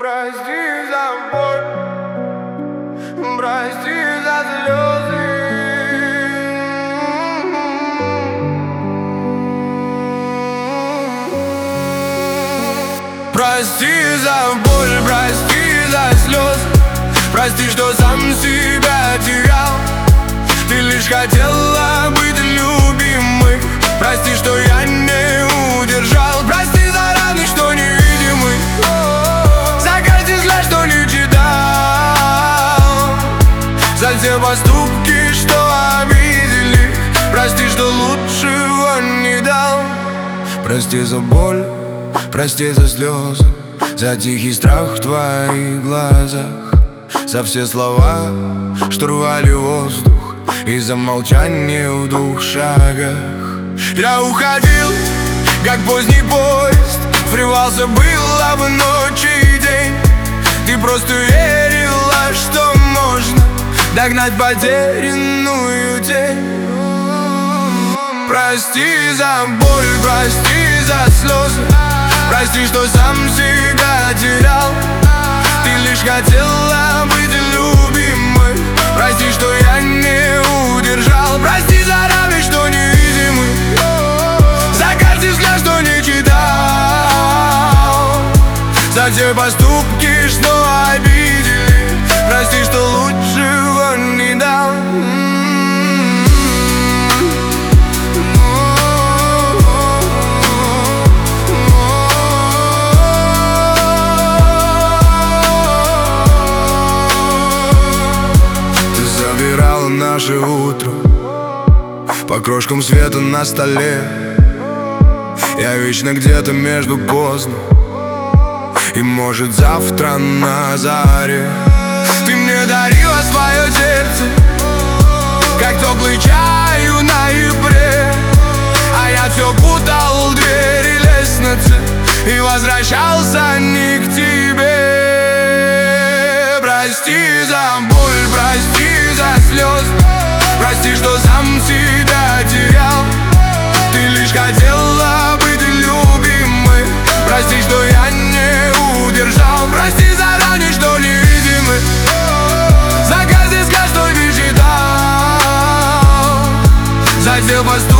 Прости за боль, прости за слезы. Прости за боль, прости за слезы. Прости, что сам себя терял. Ты лишь хотела быть любимой. Прости, что я не удержал. Прости за раны, что невидимы, за каждый взгляд, что не читал, за все поступки, что обидели. Прости, что лучшего не дал. Прости за боль, прости за слезы, за тихий страх в твоих глазах, за все слова, что рвали воздух, и за молчание в 2 шагах. Я уходил, как поздний поезд, врывался было в ночь и день. Ты просто верила, что можно догнать потерянную тень. Прости за боль, прости за слезы. Прости, что сам себя терял. Ты лишь хотела быть любимой. Прости, что я не удержал. Прости за раны, что невидимы, за каждый взгляд, что не читал, за все поступки, что обидели. Прости, что лучшего не дал. Наше утро по крошкам света на столе. Я вечно где-то между поздно и, может, завтра на заре. Ты мне дарила свое сердце, как теплый чай в ноябре, а я все путал двери лестницы и возвращался не к тебе. Прости за боль, прости за слезы. Прости, что сам себя терял. Ты лишь хотела быть любимой. Прости, что я не удержал. Прости за раны, что невидимы, за каждый взгляд, что не читал, за все поступки,